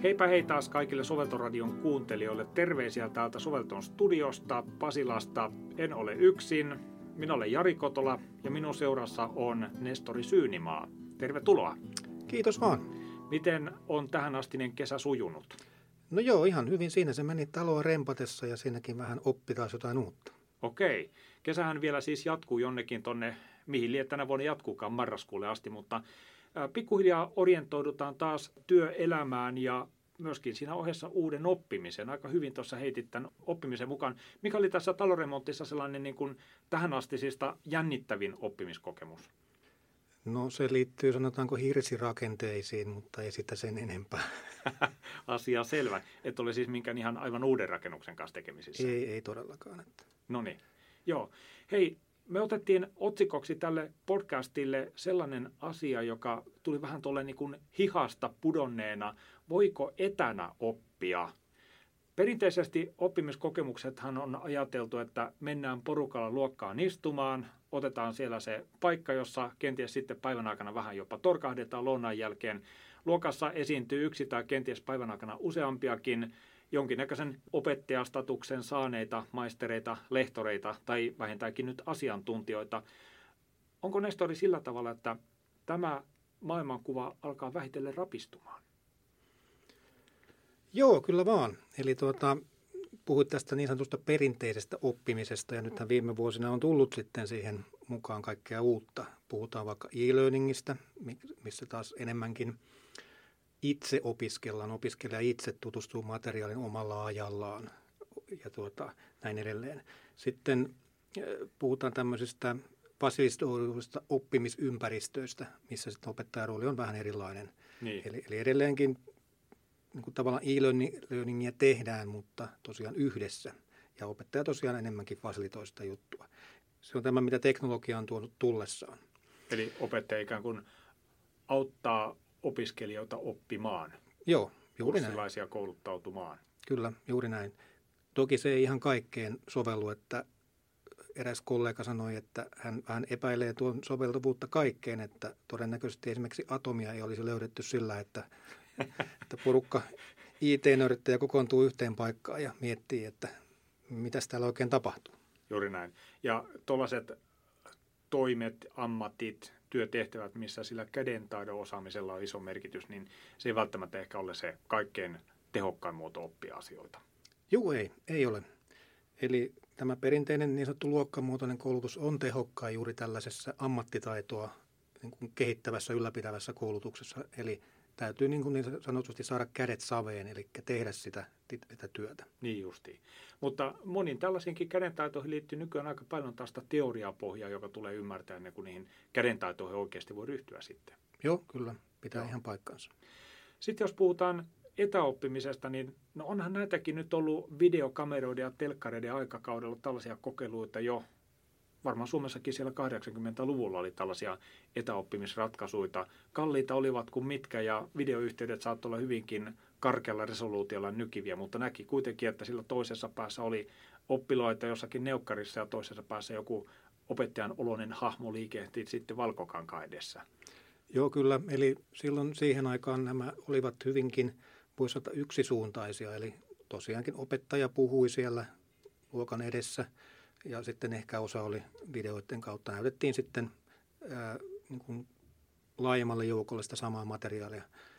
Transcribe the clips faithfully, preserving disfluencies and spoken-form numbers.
Heipä hei taas kaikille Soveltoradion kuuntelijoille. Terveisiä täältä Sovelton studiosta, Pasilasta. En ole yksin. Minä olen Jari Kotola ja minun seurassa on Nestori Syynimaa. Tervetuloa. Kiitos vaan. Miten on tähänastinen kesä sujunut? No joo, ihan hyvin siinä se meni taloa rempatessa ja siinäkin vähän oppi taas jotain uutta. Okei. Kesähän vielä siis jatkuu jonnekin tonne, mihin liian tänä vuonna jatkuukaan marraskuulle asti, mutta pikkuhiljaa orientoidutaan taas työelämään ja myöskin siinä ohessa uuden oppimisen. Aika hyvin tuossa heitit tämän oppimisen mukaan. Mikä oli tässä taloremontissa sellainen niin kuin tähänastisista jännittävin oppimiskokemus? No se liittyy sanotaanko hirsirakenteisiin, mutta ei sitä sen enempää. Asia selvä. Et ole siis minkään ihan aivan uuden rakennuksen kanssa tekemisissä. Ei, ei todellakaan. Että. No niin. Joo. Hei, me otettiin otsikoksi tälle podcastille sellainen asia, joka tuli vähän tuolle niin kuin hihasta pudonneena. Voiko etänä oppia? Perinteisesti oppimiskokemuksethan on ajateltu, että mennään porukalla luokkaan istumaan, otetaan siellä se paikka, jossa kenties sitten päivän aikana vähän jopa torkahdetaan lounaan jälkeen. Luokassa esiintyy yksi tai kenties päivän aikana useampiakin jonkinnäköisen opettajastatuksen saaneita maistereita, lehtoreita tai vähintäänkin nyt asiantuntijoita. Onko Nestori sillä tavalla, että tämä maailmankuva alkaa vähitellen rapistumaan? Joo, kyllä vaan. Eli tuota, puhuit tästä niin sanotusta perinteisestä oppimisesta ja nythän viime vuosina on tullut sitten siihen mukaan kaikkea uutta. Puhutaan vaikka e-learningistä, missä taas enemmänkin itse opiskellaan, opiskelija itse tutustuu materiaalin omalla ajallaan ja tuota, näin edelleen. Sitten puhutaan tämmöisistä fasilitoiduista oppimisympäristöistä, missä sitten opettajan rooli on vähän erilainen. Niin. Eli, eli edelleenkin niin kuin tavallaan e-learningia tehdään, mutta tosiaan yhdessä. Ja opettaja tosiaan enemmänkin fasilitoi sitä juttua. Se on tämä, mitä teknologia on tuonut tullessaan. Eli opettaja ikään kuin auttaa opiskelijoita oppimaan. Joo, juuri näin. Kurssilaisia kouluttautumaan. Kyllä, juuri näin. Toki se ei ihan kaikkeen sovellu, että eräs kollega sanoi, että hän vähän epäilee tuon soveltuvuutta kaikkeen, että todennäköisesti esimerkiksi atomia ei olisi löydetty sillä, että, että porukka I T-nörttejä kokoontuu yhteen paikkaan ja miettii, että mitä täällä oikein tapahtuu. Juuri näin. Ja tuollaiset toimet, ammatit, työtehtävät, missä sillä kädentaidon osaamisella on iso merkitys, niin se ei välttämättä ehkä ole se kaikkein tehokkain muoto oppia asioita. Joo, ei, ei ole. Eli tämä perinteinen niin sanottu luokkamuotoinen koulutus on tehokkain juuri tällaisessa ammattitaitoa niin kuin kehittävässä, ylläpitävässä koulutuksessa. Eli täytyy niin kuin niin sanotusti saada kädet saveen, eli tehdä sitä, sitä työtä. Niin justiin. Mutta moniin tällaisiinkin kädentaitoihin liittyy nykyään aika paljon tästä teoriapohjaa, joka tulee ymmärtää ennen kuin niihin kädentaitoihin oikeasti voi ryhtyä sitten. Joo, kyllä. Pitää Joo. ihan paikkansa. Sitten jos puhutaan etäoppimisesta, niin no onhan näitäkin nyt ollut videokameroiden ja telkkareiden aikakaudella tällaisia kokeiluita jo. Varmaan Suomessakin siellä kahdeksankymmentäluvulla oli tällaisia etäoppimisratkaisuja. Kalliita olivat kuin mitkä ja videoyhteydet saattoi olla hyvinkin karkealla resoluutiolla nykiviä, mutta näki kuitenkin, että sillä toisessa päässä oli oppilaita jossakin neukkarissa ja toisessa päässä joku opettajan oloinen hahmo liikehti sitten valkokankaan edessä. Joo, kyllä. Eli silloin siihen aikaan nämä olivat hyvinkin, voisi sanoa, yksisuuntaisia. Eli tosiaankin opettaja puhui siellä luokan edessä ja sitten ehkä osa oli videoiden kautta. Näytettiin sitten ää, niin kuin laajemmalle joukolle sitä samaa materiaalia.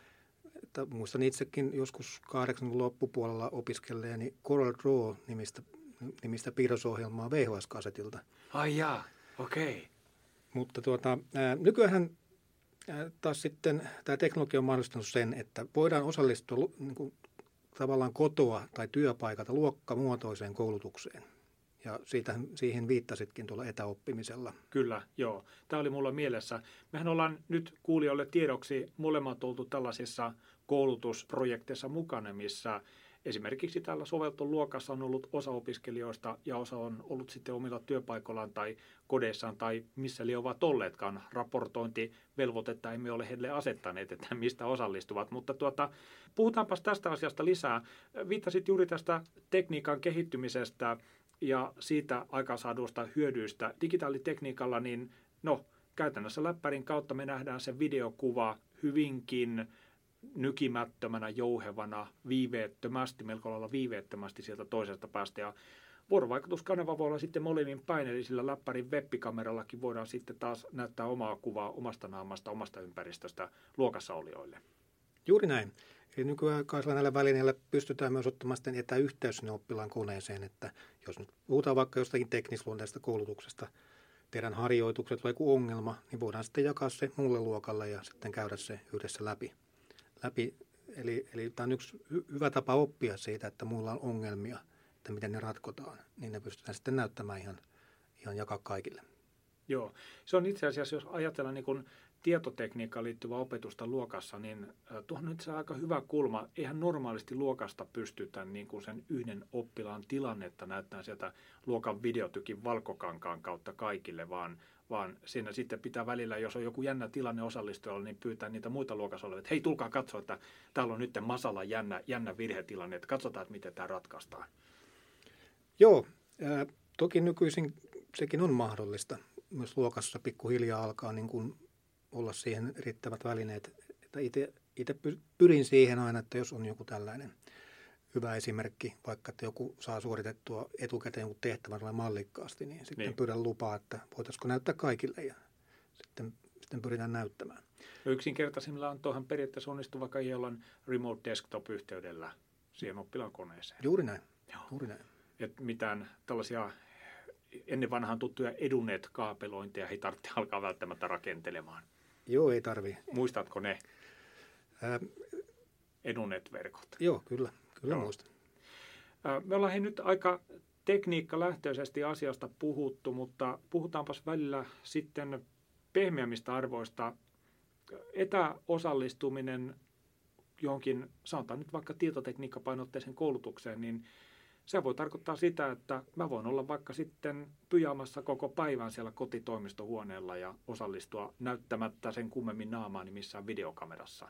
Että muistan itsekin joskus kahdeksankymmentäluvun loppupuolella opiskelleeni Corel Draw-nimistä nimistä piirrosohjelmaa V H S-kasetilta. Ai jaa, okei. Okay. Mutta tuota, ää, nykyään taas sitten tämä teknologia on mahdollistanut sen, että voidaan osallistua niin kuin, tavallaan kotoa tai työpaikalta luokkamuotoiseen koulutukseen. Ja siitä, siihen viittasitkin tuolla etäoppimisella. Kyllä, joo. Tämä oli mulla mielessä. Mehän ollaan nyt kuulijoille tiedoksi molemmat oltu tällaisissa koulutusprojekteissa mukana, missä esimerkiksi täällä soveltoluokassa on ollut osa opiskelijoista ja osa on ollut sitten omilla työpaikoillaan tai kodeissaan tai missä li ovat olleetkaan. Raportointivelvoitetta emme ole heille asettaneet, että mistä osallistuvat. Mutta tuota, puhutaanpas tästä asiasta lisää. Viittasit juuri tästä tekniikan kehittymisestä ja siitä aikaansaadusta hyödyistä. Digitaalitekniikalla, niin no, käytännössä läppärin kautta me nähdään se videokuva hyvinkin nykimättömänä, jouhevana, viiveettömästi, melko lailla viiveettömästi sieltä toisesta päästä. Ja vuorovaikutuskanava voi olla sitten molemmin päin, eli sillä läppärin web-kamerallakin voidaan sitten taas näyttää omaa kuvaa omasta naamasta, omasta ympäristöstä luokassa olijoille. Juuri näin. Eli nykyaikaisilla näillä välineillä pystytään myös ottamaan sitten etäyhteys sinne oppilaan koneeseen, että jos nyt puhutaan vaikka jostakin teknisluonteisesta koulutuksesta, tehdään harjoitukset vai joku ongelma, niin voidaan sitten jakaa se muulle luokalle ja sitten käydä se yhdessä läpi. läpi. Eli, eli tämä on yksi hy- hyvä tapa oppia siitä, että muilla on ongelmia, että miten ne ratkotaan, niin ne pystytään sitten näyttämään ihan, ihan jakaa kaikille. Joo, se on itse asiassa, jos ajatellaan niin kuin tietotekniikkaan liittyvää opetusta luokassa, niin tuohon nyt se aika hyvä kulma. Eihän normaalisti luokasta pystytä niin kuin sen yhden oppilaan tilannetta näyttämään sieltä luokan videotykin valkokankaan kautta kaikille, vaan, vaan siinä sitten pitää välillä, jos on joku jännä tilanne osallistujalla, niin pyytää niitä muita luokassa olevia, että hei, tulkaa katsoa, että täällä on nyt masalla jännä, jännä virhetilanne, että katsotaan, että miten tämä ratkaistaan. Joo, ää, toki nykyisin sekin on mahdollista. Myös luokassa pikkuhiljaa alkaa niin kuin olla siihen riittävät välineet. Että itse, itse pyrin siihen aina, että jos on joku tällainen hyvä esimerkki, vaikka että joku saa suoritettua etukäteen joku tehtävän mallikkaasti, niin sitten niin. pyydän lupaa, että voitaisiinko näyttää kaikille ja sitten, sitten pyritään näyttämään. No yksinkertaisimmillaan tuohan periaatteessa onnistuu vaikka jollain remote desktop-yhteydellä siihen oppilaan koneeseen. Juuri näin. Juuri näin. Että mitään tällaisia ennen vanhaan tuttuja edunet-kaapelointeja ei tarvitse alkaa välttämättä rakentelemaan. Joo, ei tarvitse. Muistatko ne Ää, edunet-verkot? Joo, kyllä. Kyllä Joo. muistan. Ää, me ollaan nyt aika tekniikkalähtöisesti asiasta puhuttu, mutta puhutaanpas välillä sitten pehmeämmistä arvoista. Etäosallistuminen johonkin, sanotaan nyt vaikka tietotekniikkapainotteisen koulutukseen, niin se voi tarkoittaa sitä, että mä voin olla vaikka sitten pyjaamassa koko päivän siellä kotitoimistohuoneella ja osallistua näyttämättä sen kummemmin naamaani missään videokamerassa.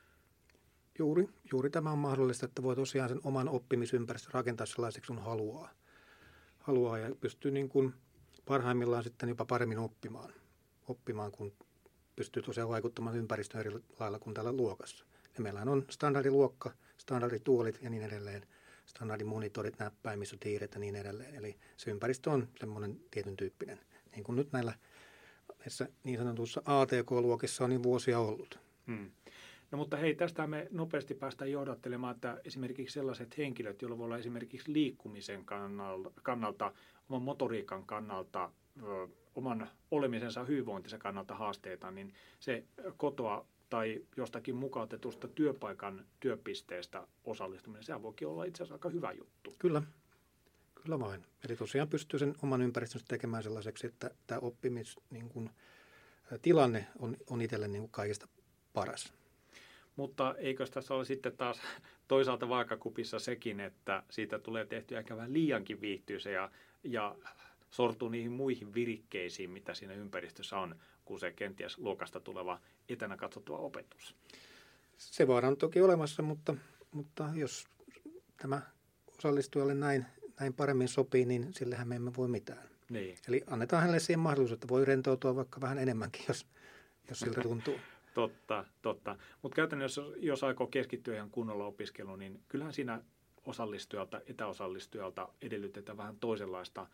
Juuri, juuri tämä on mahdollista, että voi tosiaan sen oman oppimisympäristön rakentaa sellaiseksi, kun haluaa. haluaa ja pystyy niin kuin parhaimmillaan sitten jopa paremmin oppimaan, oppimaan kun pystyy tosiaan vaikuttamaan ympäristöön eri lailla kuin täällä luokassa. Ja meillähän on standardiluokka, standardituolit ja niin edelleen. Standardimonitorit, näppäimistö, tiiret ja niin edelleen. Eli se ympäristö on semmoinen tietyn tyyppinen. Niin kuin nyt näillä näissä niin sanotuissa A T K-luokissa on niin vuosia ollut. Hmm. No mutta hei, tästä me nopeasti päästään johdattelemaan, että esimerkiksi sellaiset henkilöt, joilla voi olla esimerkiksi liikkumisen kannalta, kannalta oman motoriikan kannalta, ö, oman olemisensa hyvinvointinsa kannalta haasteita, niin se kotoa tai jostakin mukautetusta työpaikan työpisteestä osallistuminen, sehän voikin olla itse asiassa aika hyvä juttu. Kyllä, kyllä vain. Eli tosiaan pystyy sen oman ympäristönsä tekemään sellaiseksi, että tämä oppimistilanne niin kuin, tilanne on, on itselle niin kuin kaikista paras. Mutta eikö tässä ole sitten taas toisaalta vaakakupissa sekin, että siitä tulee tehtyä ehkä vähän liiankin viihtyisä ja, ja sortuu niihin muihin virikkeisiin, mitä siinä ympäristössä on, kun se kenties luokasta tuleva etänä katsottua opetus. Se vaara on toki olemassa, mutta, mutta jos tämä osallistujalle näin, näin paremmin sopii, niin sillehän me emme voi mitään. Niin. Eli annetaan hänelle siihen mahdollisuus, että voi rentoutua vaikka vähän enemmänkin, jos, jos siltä tuntuu. Totta, totta. Mutta käytännössä, jos, jos aikoo keskittyä ihan kunnolla opiskeluun, niin kyllähän siinä osallistujalta, etäosallistujalta edellytetään vähän toisenlaista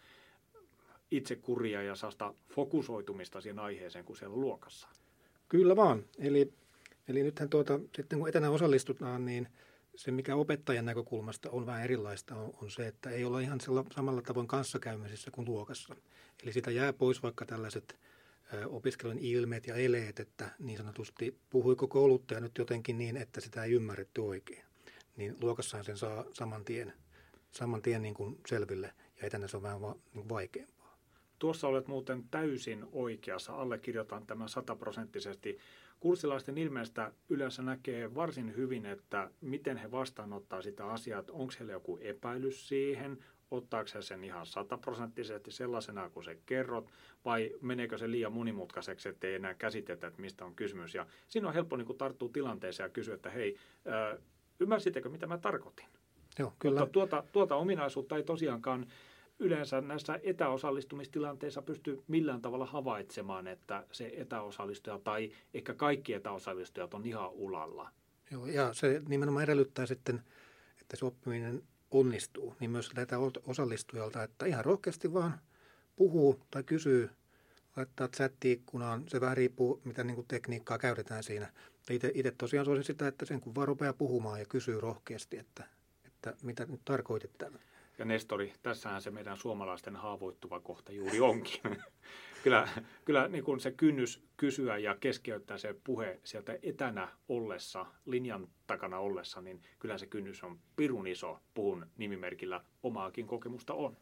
itsekuria ja saasta fokusoitumista siihen aiheeseen kuin siellä luokassa. Kyllä vaan. Eli, eli nythän tuota, sitten kun etänä osallistutaan, niin se mikä opettajan näkökulmasta on vähän erilaista on, on se, että ei olla ihan samalla tavoin kanssakäymisissä kuin luokassa. Eli sitä jää pois vaikka tällaiset ö, opiskelun ilmeet ja eleet, että niin sanotusti puhuiko kouluttaja nyt jotenkin niin, että sitä ei ymmärretty oikein. Niin luokassahan sen saa saman tien, saman tien niin kuin selville ja etänä se on vähän va, niin vaikeampaa. Tuossa olet muuten täysin oikeassa. Allekirjoitan tämän sataprosenttisesti. Kurssilaisten ilmeestä yleensä näkee varsin hyvin, että miten he vastaanottaa sitä asiaa, että onko heillä joku epäilys siihen, ottaako he sen ihan sataprosenttisesti sellaisena, kun se kerrot, vai meneekö se liian monimutkaiseksi, ettei enää käsitetä, että mistä on kysymys. Ja siinä on helppo niin kuin tarttua tilanteeseen ja kysyä, että hei, äh, ymmärsittekö, mitä mä tarkoitin? Joo, kyllä. Mutta tuota, tuota ominaisuutta ei tosiaankaan yleensä näissä etäosallistumistilanteissa pysty millään tavalla havaitsemaan, että se etäosallistuja tai ehkä kaikki etäosallistujat on ihan ulalla. Joo, ja se nimenomaan edellyttää sitten, että se oppiminen onnistuu, niin myös tätä osallistujalta, että ihan rohkeasti vaan puhuu tai kysyy, laittaa chatti-ikkunaan. Se vähän riippuu, mitä niin kuin tekniikkaa käytetään siinä. Itse tosiaan suosin sitä, että sen kun vaan rupeaa puhumaan ja kysyy rohkeasti, että, että mitä nyt tarkoitit tällä. Ja Nestori, tässähän se meidän suomalaisten haavoittuva kohta juuri onkin. Kyllä, kyllä niin kuin se kynnys kysyä ja keskeyttää se puhe sieltä etänä ollessa, linjan takana ollessa, niin kyllä se kynnys on pirun iso. Puhun nimimerkillä omaakin kokemusta on.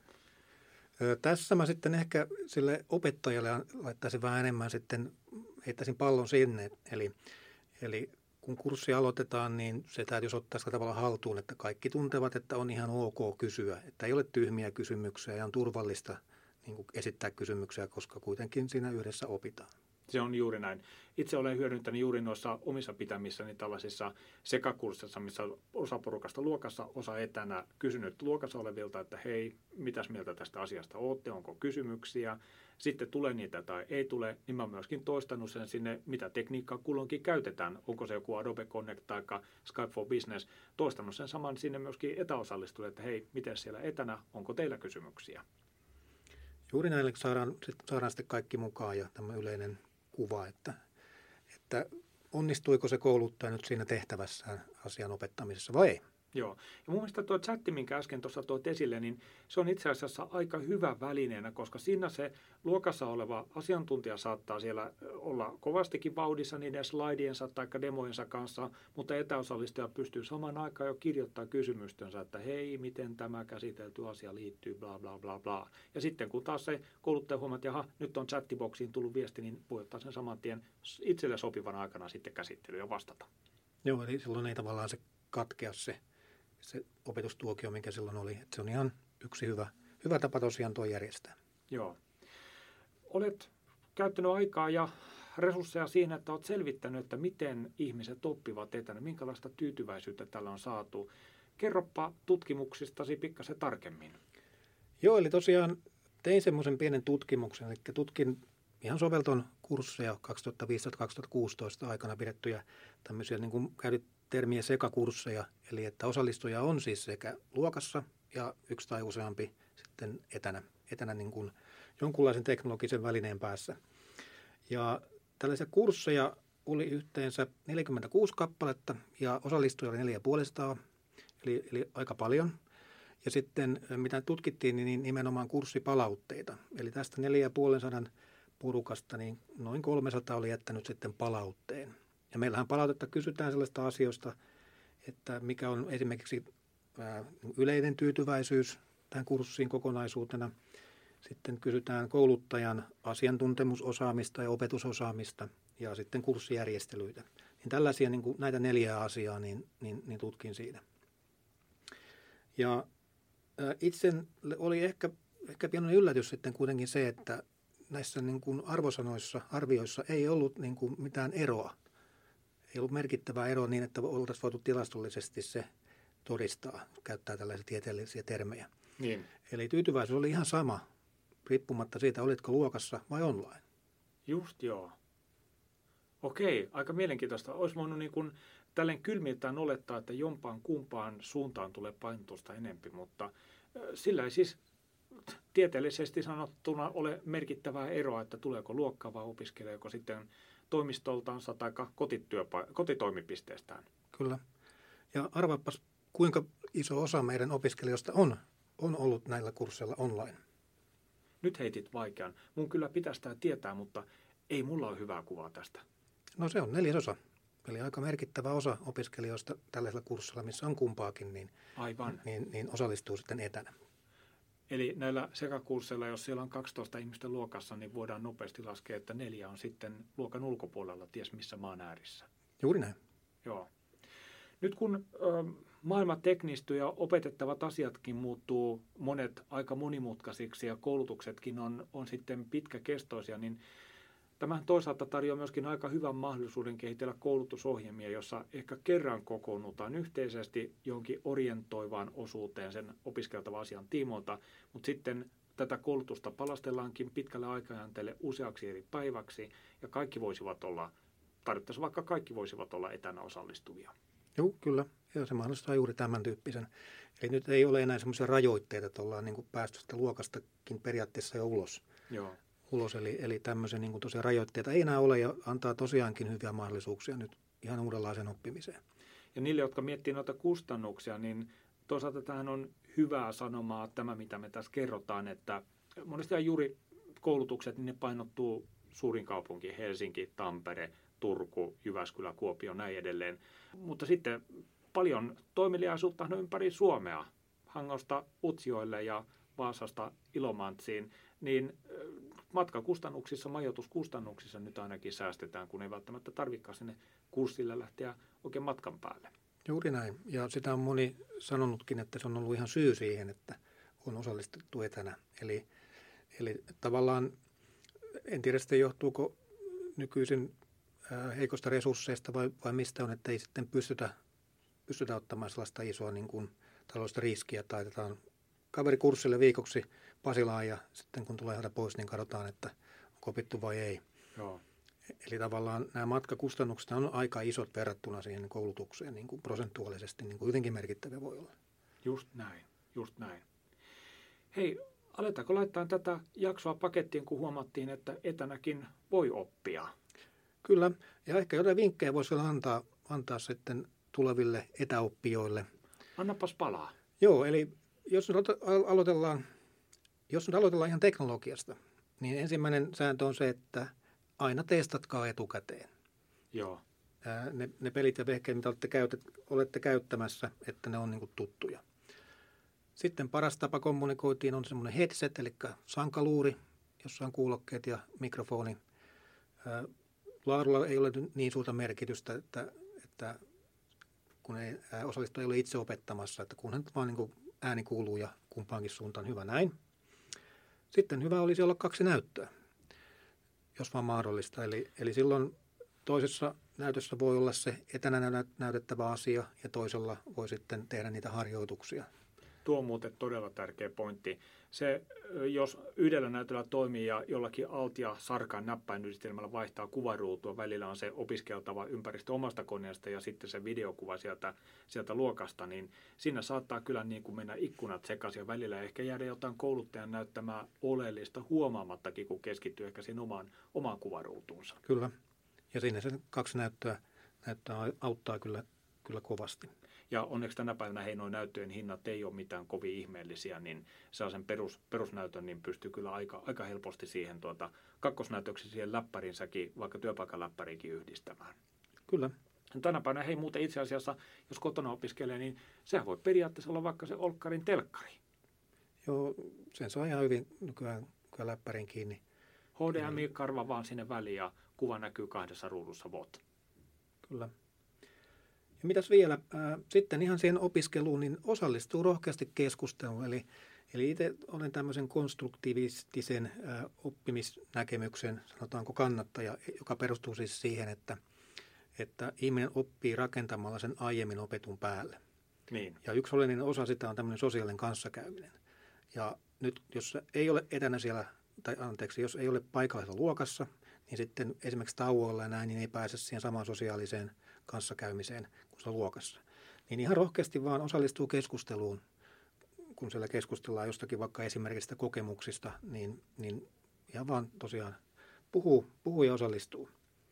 Tässä mä sitten ehkä sille opettajalle laittaisin vähän enemmän sitten, heittäisin pallon sinne. Eli, eli kun kurssi aloitetaan, niin se täytyisi ottaa sitä tavalla haltuun, että kaikki tuntevat, että on ihan ok kysyä. Että ei ole tyhmiä kysymyksiä ja on turvallista niin kuin esittää kysymyksiä, koska kuitenkin siinä yhdessä opitaan. Se on juuri näin. Itse olen hyödyntänyt juuri noissa omissa pitämissäni tällaisissa sekakursseissa, missä osa porukasta luokassa, osa etänä, kysynyt luokassa olevilta, että hei, mitäs mieltä tästä asiasta olette, onko kysymyksiä. Sitten tulee niitä tai ei tule, niin mä myöskin toistanut sen sinne, mitä tekniikkaa kulloinkin käytetään. Onko se joku Adobe Connect tai Skype for Business. Toistanut sen saman sinne myöskin etäosallistujille, että hei, miten siellä etänä, onko teillä kysymyksiä? Juuri näille saadaan, saadaan sitten kaikki mukaan ja tämä yleinen kuva, että, että onnistuiko se kouluttaja nyt siinä tehtävässään asian opettamisessa vai ei. Joo. Ja mun mielestä tuo chatti, minkä äsken tuossa toit esille, niin se on itse asiassa aika hyvä välineenä, koska siinä se luokassa oleva asiantuntija saattaa siellä olla kovastikin vauhdissa niiden slaidiensa tai demojensa kanssa, mutta etäosallistuja pystyy samaan aikaan jo kirjoittamaan kysymystönsä, että hei, miten tämä käsitelty asia liittyy, bla bla bla bla. Ja sitten kun taas se kouluttaja huomaa, että jaha, nyt on chattiboksiin tullut viesti, niin voi ottaa sen saman tien itselle sopivan aikana sitten käsittelyyn ja vastata. Joo, eli silloin ei tavallaan se katkea se. se opetustuokio, mikä silloin oli. Että se on ihan yksi hyvä, hyvä tapa tosiaan tuo järjestää. Joo. Olet käyttänyt aikaa ja resursseja siinä, että olet selvittänyt, että miten ihmiset oppivat etänä, minkälaista tyytyväisyyttä tällä on saatu. Kerropa tutkimuksistasi pikkasen tarkemmin. Joo, eli tosiaan tein semmoisen pienen tutkimuksen, eli tutkin ihan sovelton kursseja kaksituhattaviisitoista kaksituhattakuusitoista aikana pidettyjä tämmöisiä niin kuin käydyt termiä sekakursseja, eli että osallistuja on siis sekä luokassa ja yksi tai useampi sitten etänä, etänä niin kuin jonkunlaisen teknologisen välineen päässä. Ja tällaisia kursseja oli yhteensä neljäkymmentäkuusi kappaletta ja osallistujia oli neljätuhatta viisisataa, eli, eli aika paljon. Ja sitten mitä tutkittiin, niin nimenomaan kurssipalautteita. Eli tästä neljätuhatta porukasta niin noin kolmesataa oli jättänyt sitten palautteen. Ja meillähän palautetta kysytään sellaista asioista, että mikä on esimerkiksi yleinen tyytyväisyys tähän kurssiin kokonaisuutena. Sitten kysytään kouluttajan asiantuntemusosaamista ja opetusosaamista ja sitten kurssijärjestelyitä. Niin tällaisia niin kuin näitä neljää asiaa niin, niin, niin tutkin siinä. Ja itse oli ehkä, ehkä pieni yllätys sitten kuitenkin se, että näissä niin kuin arvosanoissa, arvioissa ei ollut niin kuin mitään eroa. Ei ollut merkittävää eroa niin, että oltaisiin voitu tilastollisesti se todistaa, käyttää tällaisia tieteellisiä termejä. Niin. Eli tyytyväisyys oli ihan sama, riippumatta siitä, olitko luokassa vai online. Just joo. Okei, aika mielenkiintoista. Olisi voinut niin kuin tälleen kylmiltään olettaa, että jompaan kumpaan suuntaan tulee painotusta enempi, mutta sillä ei siis tieteellisesti sanottuna ole merkittävää eroa, että tuleeko luokkaan vai opiskeleeko sitten toimistoltansa tai kotityöpa- kotitoimipisteestään. Kyllä. Ja arvaapas, kuinka iso osa meidän opiskelijoista on, on ollut näillä kursseilla online. Nyt heitit vaikean. Mun kyllä pitäisi sitä tietää, mutta ei mulla ole hyvää kuvaa tästä. No se on neljäsosa. Eli aika merkittävä osa opiskelijoista tällaisella kurssilla, missä on kumpaakin, niin, Aivan. niin, niin osallistuu sitten etänä. Eli näillä sekakursseilla, jos siellä on kaksitoista ihmistä luokassa, niin voidaan nopeasti laskea, että neljä on sitten luokan ulkopuolella, ties missä maan äärissä. Juuri näin. Joo. Nyt kun ö, maailma teknistyy ja opetettavat asiatkin muuttuu monet aika monimutkaisiksi ja koulutuksetkin on, on sitten pitkäkestoisia, niin tämä toisaalta tarjoaa myöskin aika hyvän mahdollisuuden kehitellä koulutusohjelmia, jossa ehkä kerran kokoonnutaan yhteisesti jonkin orientoivaan osuuteen sen opiskeltavan asian tiimoilta, mutta sitten tätä koulutusta palastellaankin pitkälle aikajänteelle useaksi eri päiväksi ja kaikki voisivat olla, tarvittaisiin vaikka kaikki voisivat olla etänä osallistuvia. Joo, kyllä. Ja se mahdollistaa juuri tämän tyyppisen. Eli nyt ei ole enää semmoisia rajoitteita, että ollaan niin kuin päästy sitä luokastakin periaatteessa jo ulos. Joo. ulos eli, eli tämmöisiä niin kuin tosiaan rajoitteita ei enää ole ja antaa tosiaankin hyviä mahdollisuuksia nyt ihan uudenlaiseen oppimiseen. Ja niille, jotka miettii noita kustannuksia, niin toisaalta tämähän on hyvää sanomaa tämä, mitä me tässä kerrotaan, että monesti juuri koulutukset, niin ne painottuu suurin kaupunki, Helsinki, Tampere, Turku, Jyväskylä, Kuopio, näin edelleen. Mutta sitten paljon toimeliaisuutta on ympäri Suomea, Hangosta Utsjoelle ja Vaasasta Ilomantsiin, niin matkakustannuksissa, majoituskustannuksissa nyt ainakin säästetään, kun ei välttämättä tarvitsekaan sinne kurssille lähteä oikein matkan päälle. Juuri näin. Ja sitä on moni sanonutkin, että se on ollut ihan syy siihen, että on osallistuttu etänä. Eli, eli tavallaan, en tiedä sitten johtuuko nykyisin heikosta resursseista vai, vai mistä on, että ei sitten pystytä, pystytä ottamaan sellaista isoa niin kuin taloudellista riskiä. Taitetaan kaverikurssille viikoksi Pasilaan ja sitten kun tulee pois, niin katsotaan, että onko opittu vai ei. Joo. Eli tavallaan nämä matkakustannukset on aika isot verrattuna siihen koulutukseen, niin kuin prosentuaalisesti niin kuin jotenkin merkittäviä voi olla. Just näin, just näin. Hei, aletaanko laittaa tätä jaksoa pakettiin, kun huomattiin, että etänäkin voi oppia? Kyllä, ja ehkä jotain vinkkejä voisi antaa, antaa sitten tuleville etäoppijoille. Annapas palaa. Joo, eli jos nyt aloitellaan, jos nyt aloitellaan ihan teknologiasta, niin ensimmäinen sääntö on se, että aina testatkaa etukäteen. Joo. Ne, ne pelit ja vehkeet, mitä olette, käytet, olette käyttämässä, että ne on niin kuin tuttuja. Sitten paras tapa kommunikoitiin on semmoinen headset, eli sankaluuri, jossa on kuulokkeet ja mikrofoni. Laadulla ei ole niin suurta merkitystä, että, että kun ei, osallistuja ei ole itse opettamassa, että kunhan vaan niin kuin ääni kuuluu ja kumpaankin suuntaan, hyvä näin. Sitten hyvä olisi olla kaksi näyttöä, jos vaan mahdollista. Eli, eli silloin toisessa näytössä voi olla se etänä näytettävä asia ja toisella voi sitten tehdä niitä harjoituksia. Tuo on muuten todella tärkeä pointti. Se, jos yhdellä näytöllä toimii ja jollakin alt- ja sarkan näppäinyhdistelmällä vaihtaa kuvaruutua, välillä on se opiskeltava ympäristö omasta koneesta ja sitten se videokuva sieltä, sieltä luokasta, niin siinä saattaa kyllä niin kuin mennä ikkunat sekaisin ja välillä ehkä jäädä jotain kouluttajan näyttämää oleellista huomaamattakin, kun keskittyy ehkä siihen omaan, omaan kuvaruutuunsa. Kyllä, ja siinä se kaksi näyttöä, näyttöä auttaa kyllä, kyllä kovasti. Ja onneksi tänä päivänä hei, noin näyttöjen hinnat ei ole mitään kovin ihmeellisiä, niin saa sen perus, perusnäytön, niin pystyy kyllä aika, aika helposti siihen tuota, kakkosnäytöksi siihen läppärinsäkin, vaikka työpaikan läppäriinkin yhdistämään. Kyllä. Tänä päivänä hei muuten itse asiassa, jos kotona opiskelee, niin sehän voi periaatteessa olla vaikka se olkkarin telkkari. Joo, sen saa ihan hyvin nykyään läppärin kiinni. H D M I-karva vaan sinne väliin ja kuva näkyy kahdessa ruudussa vot. Kyllä. Ja mitäs vielä? Ää, sitten ihan siihen opiskeluun, niin osallistuu rohkeasti keskusteluun. Eli, eli itse olen tämmöisen konstruktivistisen ää, oppimisnäkemyksen, sanotaanko kannattaja, joka perustuu siis siihen, että, että ihminen oppii rakentamalla sen aiemmin opetun päälle. Niin. Ja yksi oleellinen osa sitä on tämmöinen sosiaalinen kanssakäyminen. Ja nyt, jos ei ole etänä siellä, tai anteeksi, jos ei ole paikallisessa luokassa, niin sitten esimerkiksi tauoilla ja näin, niin ei pääse siihen samaan sosiaaliseen kanssakäymiseen kuin se luokassa. Niin ihan rohkeasti vaan osallistuu keskusteluun, kun siellä keskustellaan jostakin vaikka esimerkiksi kokemuksista, niin, niin ihan vaan tosiaan puhuu, puhuu ja osallistuu.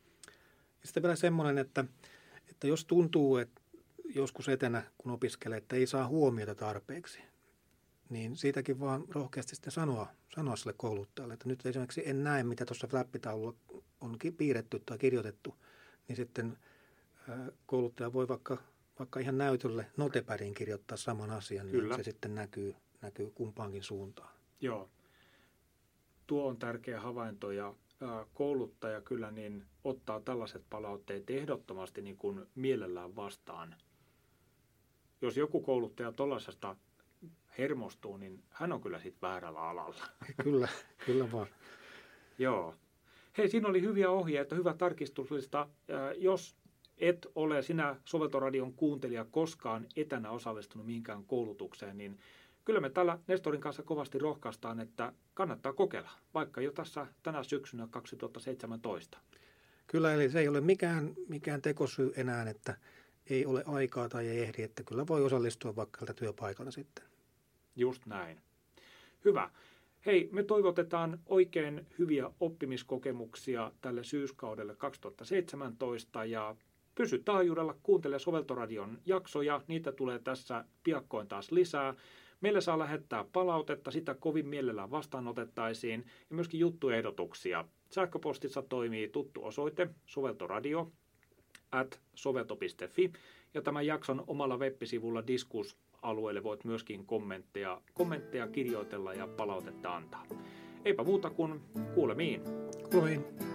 Ja sitten vielä semmoinen, että, että jos tuntuu, että joskus etänä, kun opiskelee, että ei saa huomiota tarpeeksi, niin siitäkin vaan rohkeasti sitten sanoa, sanoa sille kouluttajalle, että nyt esimerkiksi en näe, mitä tuossa flappitaululla on piirretty tai kirjoitettu, niin sitten kouluttaja voi vaikka, vaikka ihan näytölle notepäriin kirjoittaa saman asian, niin Kyllä. se sitten näkyy, näkyy kumpaankin suuntaan. Joo, tuo on tärkeä havainto ja kouluttaja kyllä niin ottaa tällaiset palautteet ehdottomasti niin kuin mielellään vastaan. Jos joku kouluttaja tuollaisesta hermostuu, niin hän on kyllä sitten väärällä alalla. Kyllä, kyllä vaan. Joo. Hei, siinä oli hyviä ohjeita, hyvä tarkistuslista. Jos et ole sinä Soveltoradion kuuntelija koskaan etänä osallistunut mihinkään koulutukseen, niin kyllä me täällä Nestorin kanssa kovasti rohkaistaan, että kannattaa kokeilla, vaikka jo tässä tänä syksynä kaksituhattaseitsemäntoista. Kyllä, eli se ei ole mikään, mikään tekosyy enää, että ei ole aikaa tai ei ehdi, että kyllä voi osallistua vaikka tältä työpaikalla sitten. Just näin. Hyvä. Hei, me toivotetaan oikein hyviä oppimiskokemuksia tälle syyskaudelle kaksituhattaseitsemäntoista ja pysy taajuudella, kuuntele Soveltoradion jaksoja, niitä tulee tässä piakkoin taas lisää. Meille saa lähettää palautetta, sitä kovin mielellään vastaanotettaisiin ja myöskin juttuehdotuksia. Sähköpostissa toimii tuttu osoite soveltoradio at sovelto piste fi ja tämän jakson omalla web-sivulla Diskus-alueelle voit myöskin kommentteja, kommentteja kirjoitella ja palautetta antaa. Eipä muuta kuin kuulemiin. Kuulemiin.